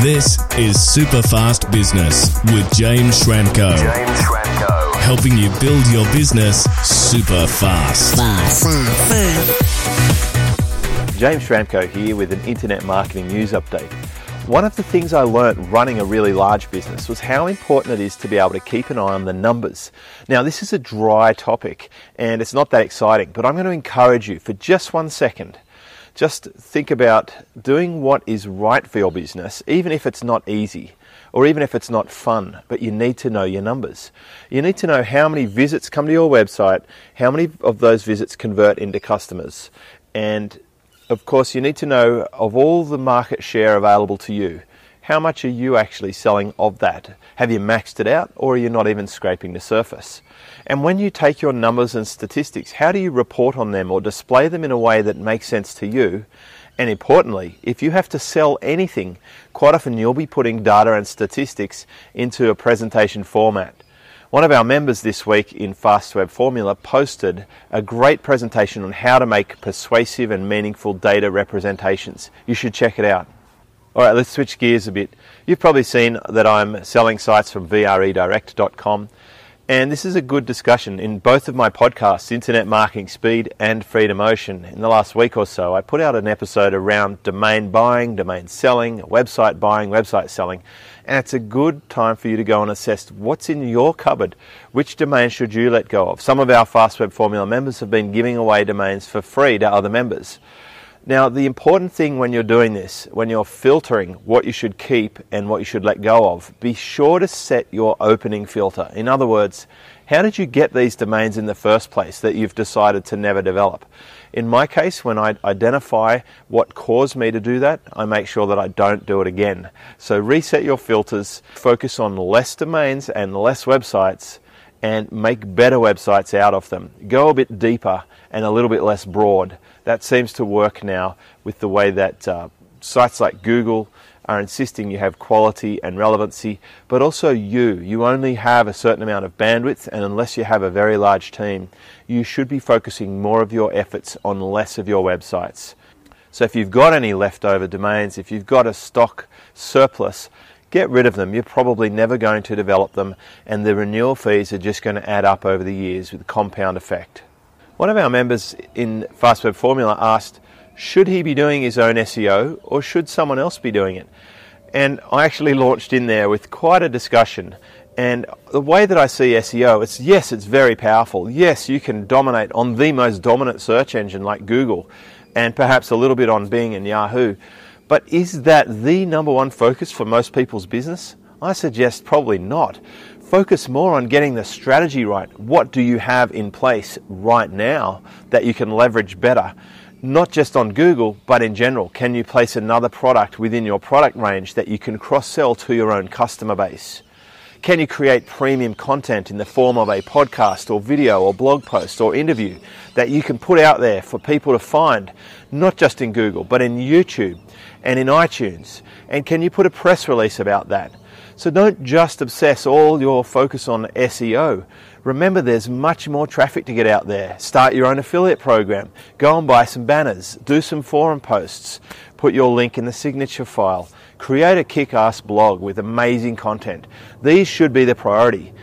This is Superfast Business with James Schramko. Helping you build your business super fast. James Schramko here with an internet marketing news update. One of the things I learnt running a really large business was how important it is to be able to keep an eye on the numbers. Now, this is a dry topic and it's not that exciting, but I'm going to encourage you for just 1 second. Just think about doing what is right for your business, even if it's not easy or even if it's not fun, but you need to know your numbers. You need to know how many visits come to your website, how many of those visits convert into customers, and of course, you need to know of all the market share available to you, how much are you actually selling of that? Have you maxed it out, or are you not even scraping the surface? And when you take your numbers and statistics, how do you report on them or display them in a way that makes sense to you? And importantly, if you have to sell anything, quite often you'll be putting data and statistics into a presentation format. One of our members this week in Fast Web Formula posted a great presentation on how to make persuasive and meaningful data representations. You should check it out. All right, let's switch gears a bit. You've probably seen that I'm selling sites from VREdirect.com, and this is a good discussion. In both of my podcasts, Internet Marketing Speed and Freedom Ocean, in the last week or so, I put out an episode around domain buying, domain selling, website buying, website selling, and it's a good time for you to go and assess what's in your cupboard. Which domain should you let go of? Some of our Fast Web Formula members have been giving away domains for free to other members. Now, the important thing when you're doing this, when you're filtering what you should keep and what you should let go of, be sure to set your opening filter. In other words, how did you get these domains in the first place that you've decided to never develop? In my case, when I identify what caused me to do that, I make sure that I don't do it again. So reset your filters, focus on less domains and less websites, and make better websites out of them. Go a bit deeper and a little bit less broad. That seems to work now with the way that sites like Google are insisting you have quality and relevancy, but also you only have a certain amount of bandwidth, and unless you have a very large team, you should be focusing more of your efforts on less of your websites. So if you've got any leftover domains, if you've got a stock surplus, get rid of them. You're probably never going to develop them, and the renewal fees are just going to add up over the years with a compound effect. One of our members in Fast Web Formula asked, should he be doing his own SEO or should someone else be doing it? And I actually launched in there with quite a discussion. And the way that I see SEO, it's very powerful. Yes, you can dominate on the most dominant search engine like Google and perhaps a little bit on Bing and Yahoo. But is that the number one focus for most people's business? I suggest probably not. Focus more on getting the strategy right. What do you have in place right now that you can leverage better? Not just on Google, but in general. Can you place another product within your product range that you can cross-sell to your own customer base? Can you create premium content in the form of a podcast or video or blog post or interview that you can put out there for people to find, not just in Google, but in YouTube and in iTunes? And can you put a press release about that? So don't just obsess all your focus on SEO. Remember, there's much more traffic to get out there. Start your own affiliate program. Go and buy some banners. Do some forum posts. Put your link in the signature file. Create a kick-ass blog with amazing content. These should be the priority.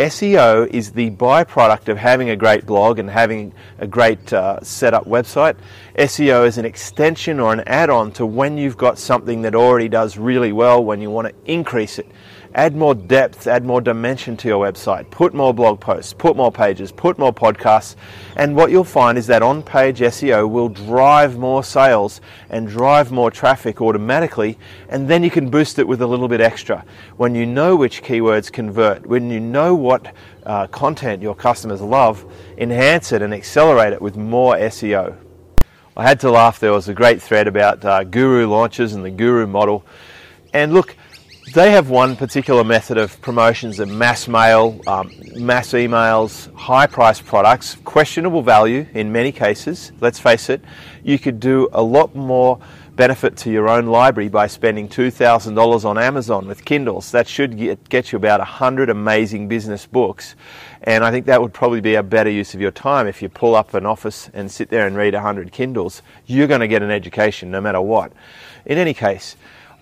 SEO is the byproduct of having a great blog and having a great set-up website. SEO is an extension or an add-on to when you've got something that already does really well, when you want to increase it. Add more depth, add more dimension to your website. Put more blog posts, put more pages, put more podcasts. And what you'll find is that on-page SEO will drive more sales and drive more traffic automatically, and then you can boost it with a little bit extra. When you know which keywords convert, when you know what content your customers love, enhance it and accelerate it with more SEO. I had to laugh. There was a great thread about Guru launches and the Guru model. And look, they have one particular method of promotions of mass mail, mass emails, high-priced products, questionable value in many cases. Let's face it, you could do a lot more benefit to your own library by spending $2,000 on Amazon with Kindles. That should get you about 100 amazing business books. And I think that would probably be a better use of your time. If you pull up an office and sit there and read 100 Kindles, you're going to get an education no matter what. In any case,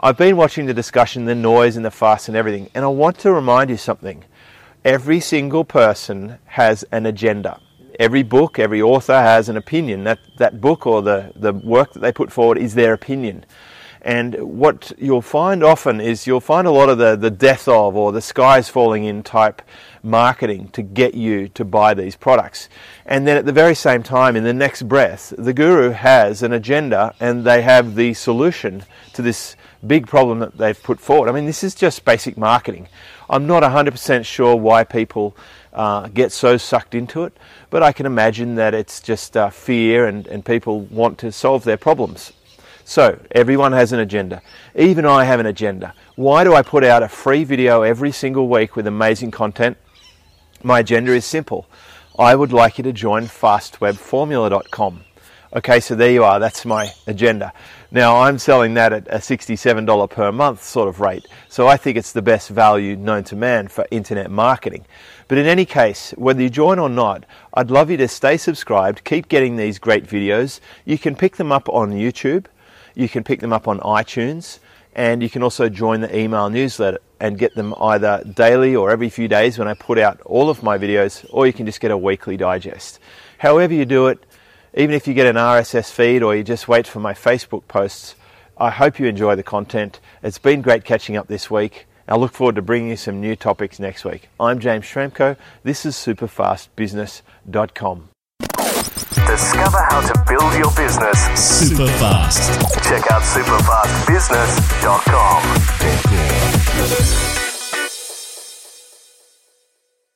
I've been watching the discussion, the noise and the fuss and everything, and I want to remind you something. Every single person has an agenda. Every book, every author has an opinion. That book or the work that they put forward is their opinion. And what you'll find often is you'll find a lot of the death of or the skies falling in type marketing to get you to buy these products. And then at the very same time, in the next breath, the guru has an agenda and they have the solution to this big problem that they've put forward. I mean, this is just basic marketing. I'm not 100% sure why people get so sucked into it, but I can imagine that it's just fear and people want to solve their problems. So, everyone has an agenda. Even I have an agenda. Why do I put out a free video every single week with amazing content? My agenda is simple. I would like you to join fastwebformula.com. Okay, so there you are. That's my agenda. Now, I'm selling that at a $67 per month sort of rate. So I think it's the best value known to man for internet marketing. But in any case, whether you join or not, I'd love you to stay subscribed, keep getting these great videos. You can pick them up on YouTube. You can pick them up on iTunes, and you can also join the email newsletter and get them either daily or every few days when I put out all of my videos, or you can just get a weekly digest. However you do it, even if you get an RSS feed or you just wait for my Facebook posts, I hope you enjoy the content. It's been great catching up this week. I look forward to bringing you some new topics next week. I'm James Schramko. This is superfastbusiness.com. Discover how to build your business super fast. Check out superfastbusiness.com.